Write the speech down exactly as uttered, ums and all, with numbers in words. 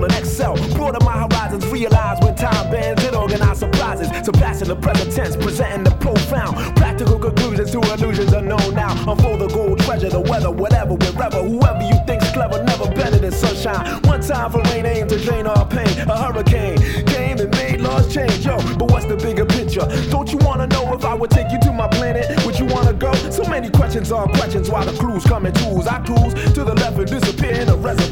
and excel. Broaden my horizons, realize when time bends and organize surprises. Surpassing the present tense, presenting the profound. Practical conclusions to illusions unknown now. Unfold the gold treasure, the weather, whatever, wherever. Whoever you think's clever, never better than sunshine. One time for rain, aim to drain our pain. A hurricane came and made laws change. Yo, but what's the bigger picture? Don't you wanna know if I would take you to my planet? Would you wanna go? So many questions on questions while the crew's coming tools. I cruise to the left and disappear in a reservoir.